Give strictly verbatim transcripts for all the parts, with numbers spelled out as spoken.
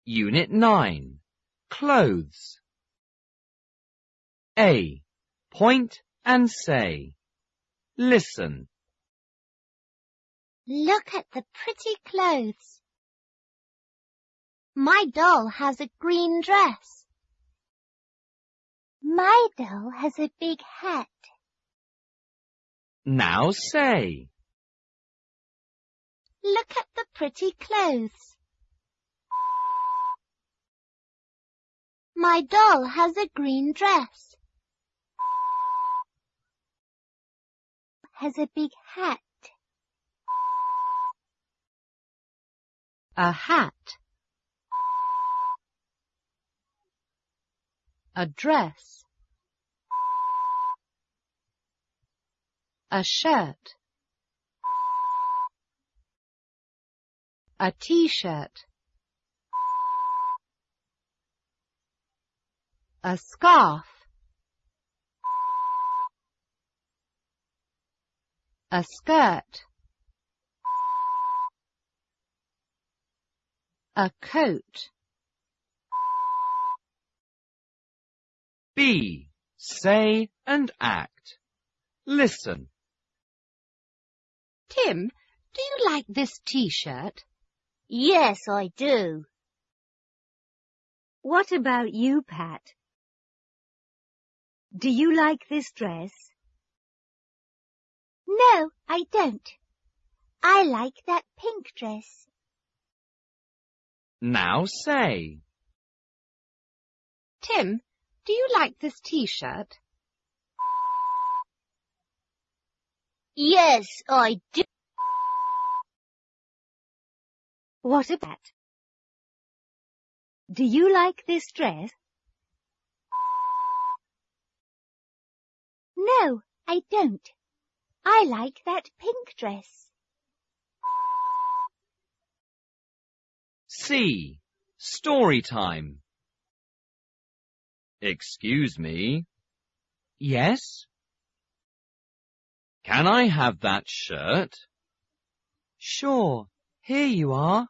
Unit nine. Clothes. A. Point and say. Listen. Look at the pretty clothes. My doll has a green dress. My doll has a big hat. Now say. Look at the pretty clothes. My doll has a green dress. Has a big hat. A hat. A dress. A shirt. A t-shirt. A scarf. A skirt. A coat. B. Say and act. Listen. Tim, do you like this t-shirt? Yes, I do. What about you, Pat? Do you like this dress? No, I don't. I like that pink dress. Now say. Tim, do you like this t-shirt? Yes, I do. What about? Do you like this dress? No, I don't. I like that pink dress. C. Story time. Excuse me. Yes? Can I have that shirt? Sure, here you are.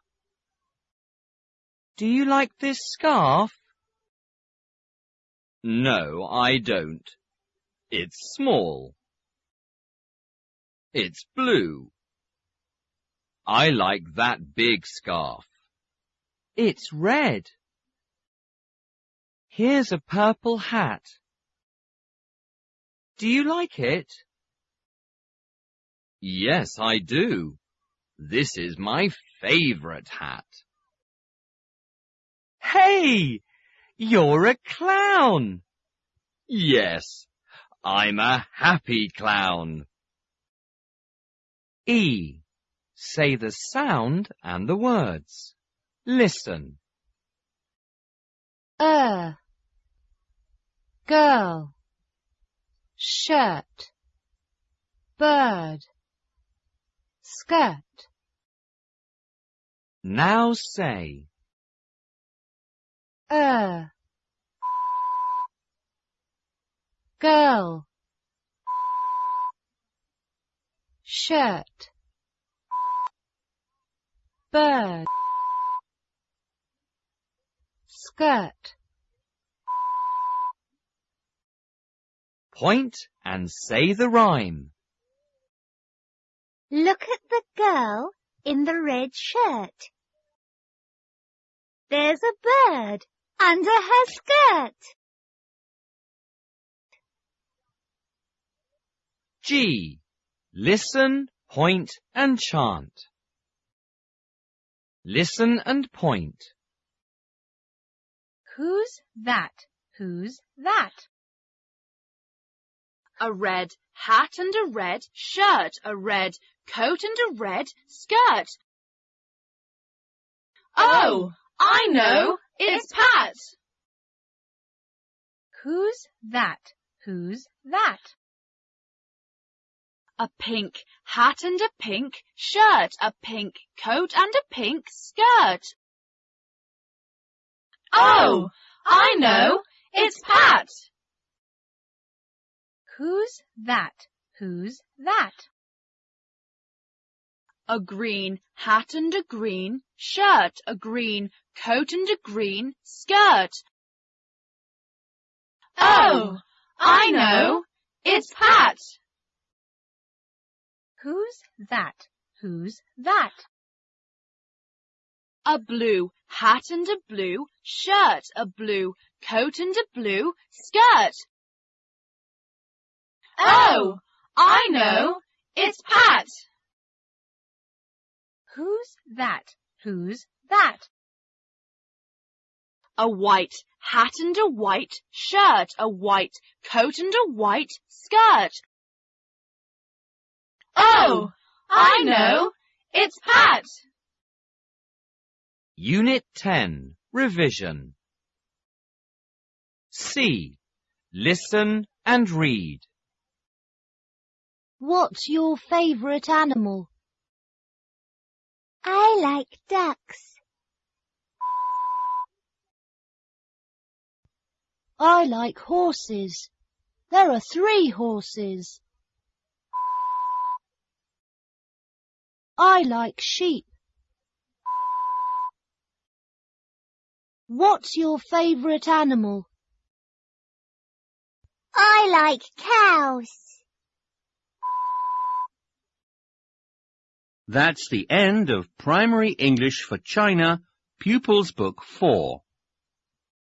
Do you like this scarf? No, I don't. It's small. It's blue. I like that big scarf. It's red. Here's a purple hat. Do you like it? Yes, I do. This is my favorite hat. Hey! You're a clown! Yes, I'm a happy clown. E. Say the sound and the words. Listen. Er. Girl. Shirt. Bird. Skirt. Now say. Er. Girl. Shirt. Bird. Skirt. Point and say the rhyme. Look at the girl in the red shirt. There's a bird under her skirt. G. Listen, point and chant. Listen and point. Who's that? Who's that? A red hat and a red shirt, a red coat and a red skirt. Oh, I know, it's Pat. Who's that? Who's that? A pink hat and a pink shirt, a pink coat and a pink skirt. Oh, I know, it's Pat. Who's that? Who's that? a green hat and a green shirt, a green coat and a green skirt. Oh, I know, it's Pat. Who's that? Who's that? A blue hat and a blue shirt, a blue coat and a blue skirt. Oh, I know, it's Pat. Who's that? Who's that? A white hat and a white shirt, a white coat and a white skirt. Oh, I know, it's Pat. Unit ten, Revision. C. Listen and read. What's your favourite animal? I like ducks. I like horses. There are three horses. I like sheep. What's your favourite animal? I like cows. That's the end of Primary English for China, Pupils Book four.